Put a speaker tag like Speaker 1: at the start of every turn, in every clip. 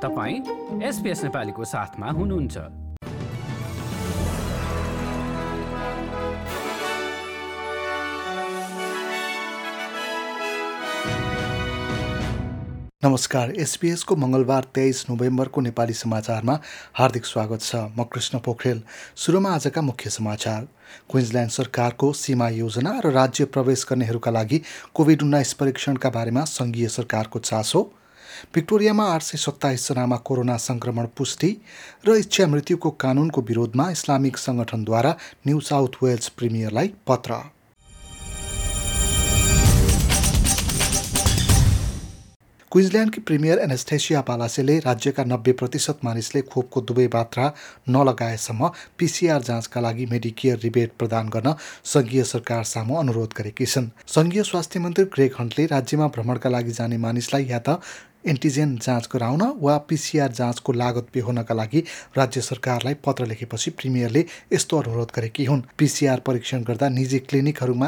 Speaker 1: तपाईं SBS नेपालीको साथमा हुनुहुन्छ।
Speaker 2: नमस्कार, SBS को मंगलबार 23 नोभेम्बरको नेपाली समाचारमा हार्दिक स्वागत छ। म कृष्ण पोखरेल। सुरुमा आजका मुख्य समाचार। क्विन्सल्यान्ड सरकारको सीमा योजना र राज्य प्रवेश गर्नेहरूका लागि कोभिड-19 परीक्षणका बारेमा संघीय सरकारको चासो। भिक्टोरियामा 827 जनामा कोरोना संक्रमण पुष्टि र इच्छा मृत्युको कानूनको विरोधमा इस्लामिक संगठनद्वारा न्यू साउथ वेल्स प्रिमियरलाई पत्र। क्विन्सल्यान्डकी प्रिमियर एनास्टेसिया पालासेले राज्यका 90% मानिसले खोपको दुवै मात्रा नलगाएसम्म PCR जाँचका लागि मेडिकेयर रिबेट प्रदान गर्न संघीय सरकार सामु अनुरोध गरेकी छन्। संघीय स्वास्थ्य मन्त्री ग्रेग हन्टले राज्यमा भ्रमणका लागि जाने मानिसलाई या त एन्टिजेन जाँच गराउन वा PCR जाँचको लागत बेहोर्नका लागि राज्य सरकारलाई पत्र लेखेपछि प्रिमियरले यस्तो अनुरोध गरेकी हुन्। PCR परीक्षण गर्दा निजी क्लिनिकहरूमा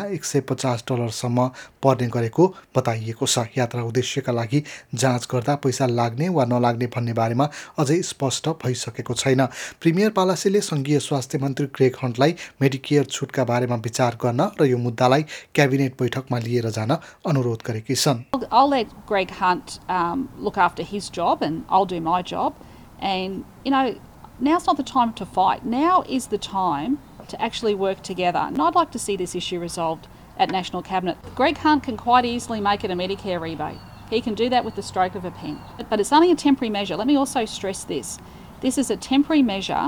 Speaker 2: $150 पर्ने गरेको बताइएको छ। यात्रा उद्देश्यका लागि जाँच गर्दा पैसा लाग्ने वा नलाग्ने भन्ने बारेमा अझै स्पष्ट भइसकेको छैन। प्रिमियर पालासेले संघीय स्वास्थ्य मन्त्री ग्रेग हन्टलाई मेडिकेयर छुटका बारेमा विचार गर्न र यो मुद्दालाई क्याबिनेट बैठकमा लिएर जान अनुरोध गरेकी छन्।
Speaker 3: I'll let Greg Hunt look after his job and I'll do my job. And, now's not the time to fight. Now is the time to actually work together. And I'd like to see this issue resolved at National Cabinet. Greg Hunt can quite easily make it a Medicare rebate. He can do that with the stroke of a pen. But it's only a temporary measure. Let me also stress this. This is a temporary measure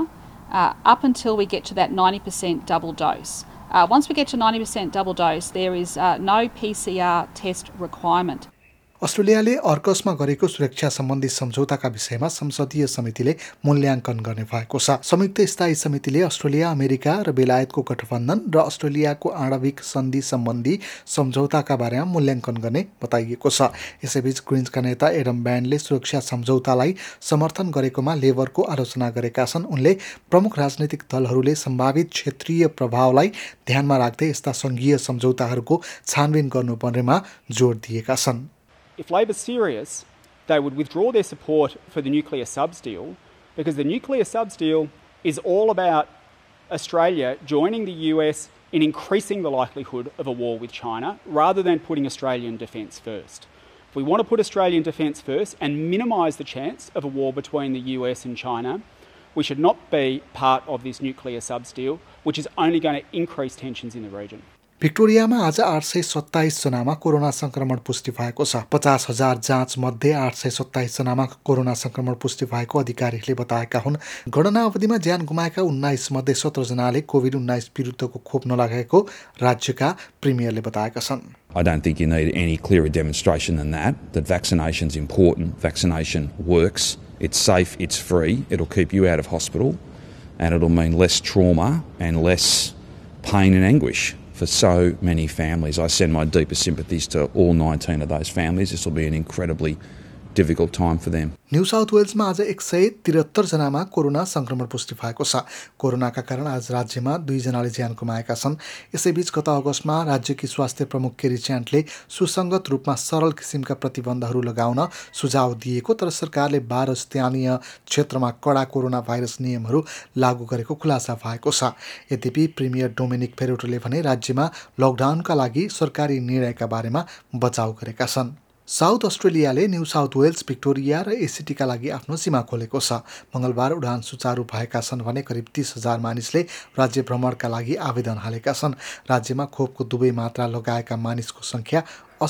Speaker 3: up until we get to that 90% double dose. Once we get to 90% double dose, there is no PCR test requirement.
Speaker 2: अस्ट्रेलियाले अर्कसमा गरेको सुरक्षा सम्बन्धी सम्झौताका विषयमा संसदीय समितिले मूल्याङ्कन गर्ने भएको छ। संयुक्त स्थायी समितिले अस्ट्रेलिया, अमेरिका र बेलायतको गठबन्धन र अस्ट्रेलियाको आणविक सन्धि सम्बन्धी सम्झौताका बारेमा मूल्याङ्कन गर्ने बताइएको छ। यसैबीच ग्रिन्सका नेता एडम ब्यान्डले सुरक्षा सम्झौतालाई समर्थन गरेकोमा लेबरको आलोचना गरेका छन्। उनले प्रमुख राजनैतिक दलहरूले सम्भावित क्षेत्रीय प्रभावलाई ध्यानमा राख्दै यस्ता सङ्घीय सम्झौताहरूको छानबिन गर्नुपर्नेमा जोड दिएका छन्।
Speaker 4: If Labor's serious, they would withdraw their support for the nuclear subs deal, because the nuclear subs deal is all about Australia joining the US in increasing the likelihood of a war with China rather than putting Australian defence first. If we want to put Australian defence first and minimise the chance of a war between the US and China, we should not be part of this nuclear subs deal, which is only going to increase tensions in the region.
Speaker 2: भिक्टोरियामा आज 827 जनामा corona संक्रमण पुष्टि भएको छ। 50,000 जाँच मध्ये 827 जनामा corona संक्रमण पुष्टि भएको अधिकारीहरूले बताएका हुन्। गणना अवधिमा ज्यान गुमाएका 19 मध्ये 17 जनाले कोभिड-19 विरुद्धको खोप नलगाएको राज्यका प्रिमियरले बताएका छन्।
Speaker 5: I don't think you need any clearer demonstration than that vaccination's important, vaccination works, it's safe, it's free, it'll keep you out of hospital and it'll mean less trauma and less pain and anguish for so many families. I send my deepest sympathies to all 19 of those families. This will be an incredibly difficult time for them.
Speaker 2: New south वेल्समा आज 173 जनामा corona संक्रमण पुष्टि भएको छ। कोरोनाका कारण आज राज्यमा 2 जनाले ज्यान गुमाएका छन्। यसैबीच गत अगस्तमा राज्यकी स्वास्थ्य प्रमुख केरी च्यान्टले सुसङ्गत रूपमा सरल किसिमका प्रतिबन्धहरू लगाउन सुझाव दिएको, तर सरकारले 12 स्थानीय क्षेत्रमा कडा कोरोना भाइरस नियमहरू लागू गरेको खुलासा भएको छ। यद्यपि प्रिमियर डोमिनिक फेरोटोले भने राज्यमा लकडाउनका लागि सरकारी निर्णयका बारेमा बचाउ गरेका छन्। साउथ अस्ट्रेलियाले न्यू साउथ वेल्स, भिक्टोरिया र एसिटीका लागि आफ्नो सीमा खोलेको छ। मंगलबार उडान सुचारू भएका छन् भने करिब 30,000 मानिसले राज्य भ्रमणका लागि आवेदन हालेका छन्। राज्यमा खोपको दुवै मात्रा लगाएका मानिसको संख्या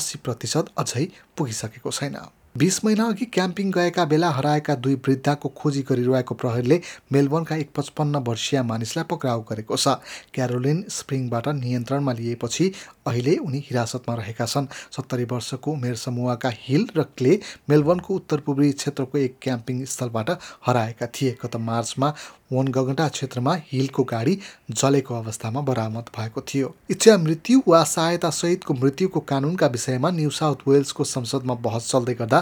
Speaker 2: 80% अझै पुगिसकेको छैन। 20 महिना अघि क्याम्पिङ गएका बेला हराएका 2 वृद्धाको खोजी गरिरहेको प्रहरीले मेलबर्नका एक 55 वर्षीय मानिसलाई पक्राउ गरेको छ। क्यारोलिन स्प्रिङबाट नियन्त्रणमा लिएपछि अहिले उनी हिरासतमा रहेका छन्। 70 वर्षको उमेर समूहका हिल र क्ले मेलबर्नको उत्तरपूर्वी क्षेत्रको एक क्याम्पिङ स्थलबाट हराएका थिए। गत मार्चमा वनगगटा क्षेत्रमा हिलको गाडी जलेको अवस्थामा बरामद भएको थियो। इच्छा मृत्यु वा सहायता सहितको मृत्युको कानूनका विषयमा न्यू साउथ वेल्सको संसदमा बहस चल्दै गर्दा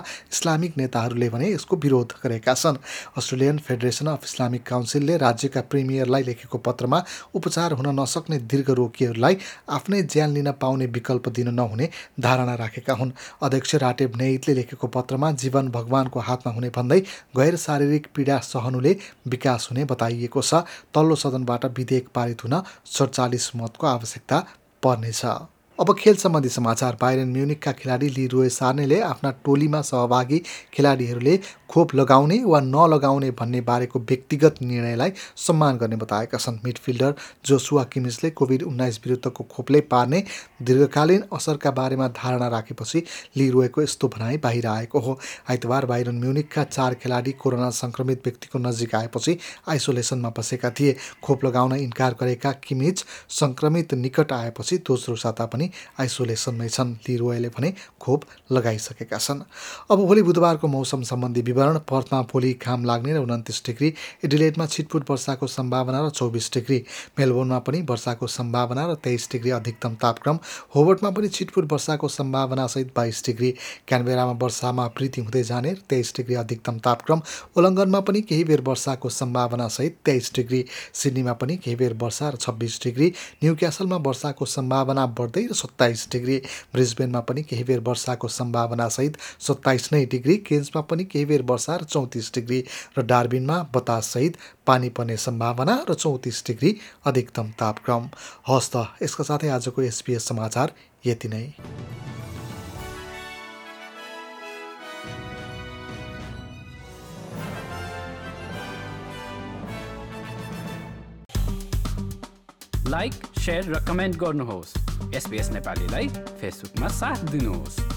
Speaker 2: इस्लामिक नेताहरूले भने यसको विरोध गरेका छन्। अस्ट्रेलियन फेडरेसन अफ इस्लामिक काउन्सिलले राज्यका प्रिमियरलाई लेखेको पत्रमा उपचार हुन नसक्ने दीर्घ रोगीहरूलाई आफ्नै ज्यान लिन पाउने विकल्प दिन नहुने धारणा राखेका हुन्। अध्यक्ष राटेब नेइतले लेखेको पत्रमा जीवन भगवानको हातमा हुने भन्दै गैर शारीरिक पीडा सहनुले विकास हुने बताइएको छ। तल्लो सदनबाट विधेयक पारित हुन 47 मतको आवश्यकता पर्नेछ। अब खेल सम्बन्धी समाचार। बायरन म्युनिकका खेलाडी लीरोय सार्नेले आफ्ना टोलीमा सहभागी खेलाडीहरूले खोप लगाउने वा नलगाउने भन्ने बारेको व्यक्तिगत निर्णयलाई सम्मान गर्ने बताएका छन्। मिडफिल्डर जोसुआ किमिचले कोभिड-19 विरुद्धको खोपले पार्ने दीर्घकालीन असरका बारेमा धारणा राखेपछि लीरोयको यस्तो भनाइ बाहिर आएको हो। आइतबार बायरन म्युनिकका 4 खेलाडी कोरोना सङ्क्रमित व्यक्तिको नजिक आएपछि आइसोलेसनमा बसेका थिए। खोप लगाउन इन्कार गरेका किमिच सङ्क्रमित निकट आएपछि दोस्रो साता पनि आइसोलेसनमै छन्। लीरोयले भने खोप लगाइसकेका छन्। अब भोलि बुधबारको मौसम सम्बन्धी विवरण। पर्थमा भोलि घाम लाग्ने र 29 डिग्री, एडिलेडमा छिटपुट वर्षाको सम्भावना र 24 डिग्री, मेलबोर्नमा पनि वर्षाको सम्भावना र 23 डिग्री अधिकतम तापक्रम, होबर्टमा पनि छिटपुट वर्षाको सम्भावना सहित 22 डिग्री, क्यानबेरामा वर्षामा वृद्धि हुँदै जाने 23 डिग्री अधिकतम तापक्रम, ओलङ्गनमा पनि केही बेर वर्षाको सम्भावना सहित 23 डिग्री, सिडनीमा पनि केही बेर वर्षा र 26 डिग्री, न्युक्यासलमा वर्षाको सम्भावना बढ्दै 27 डिग्री, ब्रिस्बेनमा पनि केही बेर वर्षाको सम्भावना सहित 27 नै डिग्री, केन्समा पनि केही बेर वर्षा र 34 डिग्री र डार्बिनमा बतास सहित पानी पर्ने सम्भावना र 34 डिग्री अधिकतम तापक्रम। हस् त, यसका साथै आजको SBS समाचार यति नै।
Speaker 1: लाइक, शेयर र कमेन्ट गर्नुहोस्। SBS नेपालीलाई फेसबुकमा साथ दिनुहोस्।